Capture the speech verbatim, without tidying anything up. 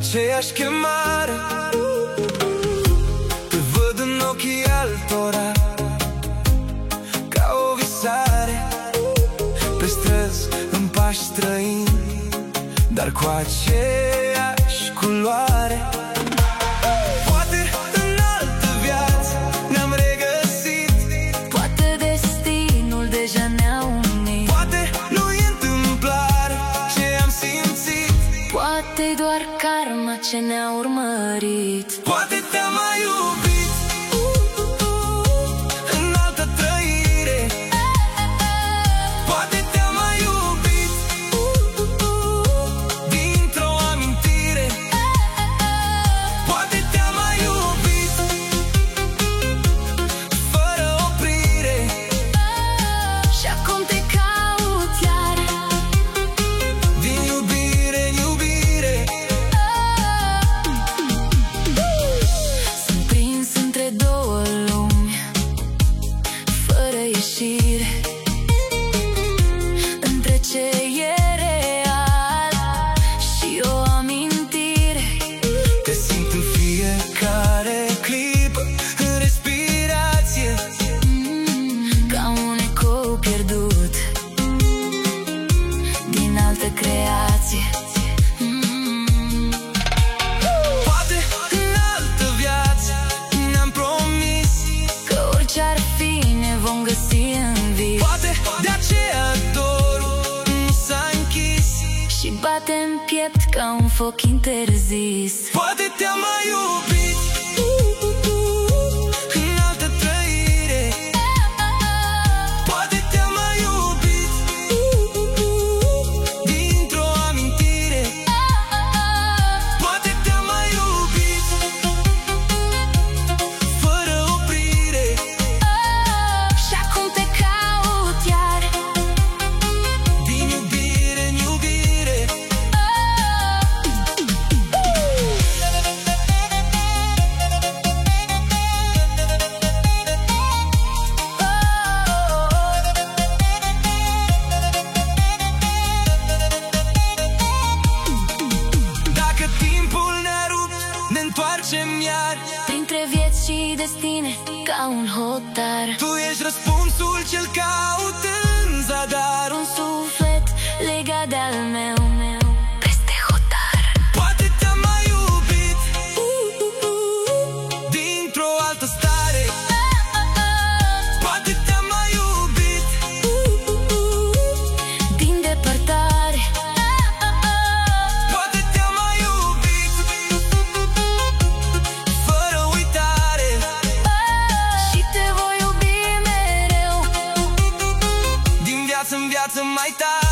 aceeași chemare. Te văd în ochii altora ca o visare, pe străzi în pași străini, dar cu aceeași culoare. Poate în altă viață ne-am regăsit, poate destinul deja ne-a unit, poate nu-i întâmplare ce am simțit, poate-i doar karma ce ne-a urmărit. poate te-am mai iubit în altă trăire, poate te-am mai iubit dintr-o amintire, poate te-am mai iubit fără oprire, Și acum te caut iar, din iubire în iubire. sunt prins între două lumi, fără ieșire, între ce e real și o amintire. Te simt în fiecare clipă, în respirație, Mm, ca un ecou pierdut din altă creație. Mm. poate în altă viață ne-am promis, Că orice ar fi ne vom găsi în vis, poate de aceea dorul nu s-a închis, și bate în piept ca un foc interzis. poate te-am mai iubit în altă trăire, poate te-am mai iubit dintr-o amintire, poate te-am mai iubit fără oprire, Și acum te caut iar, din iubire în iubire. Dacă timpul ne-a rupt, ne întoarcem iar, printre vieți și destine, ca un hotar. tu ești răspunsul ce-l caut în zadar. Un suflet legat de-al meu, peste hotar. Poate te-am mai iubit dintr-o altă stare, poate te-am mai iubit Din depărtare, poate te-am mai iubit fără uitare, și te voi iubi mereu, din viață în viață mai tare.